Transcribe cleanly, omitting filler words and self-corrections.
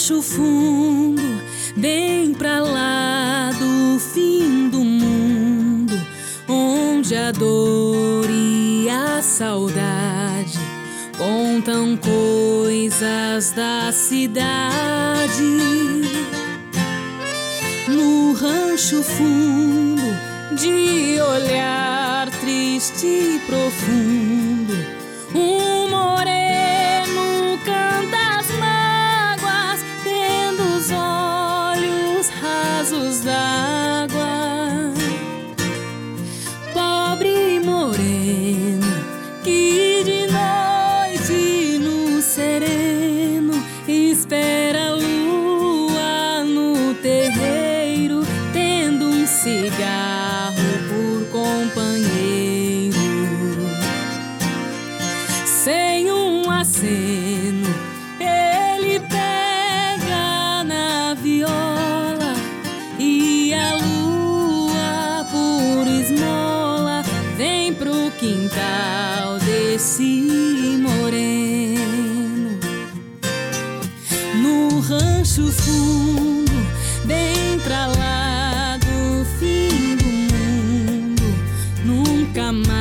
rancho fundo, bem pra lá do fim do mundo, onde a dor e a saudade contam coisas da cidade. No rancho fundo, de olhar triste e profundo, um moreno canta as mágoas, tendo os olhos rasos d'água. Pobre moreno, que de noite no sereno espera a lua no terreiro, tendo um cigarro por companheiro. Sem um aceno, ele pega na viola, e a lua por esmola vem pro quintal desse moreno. No rancho fundo, bem pra lá do fim do mundo, nunca mais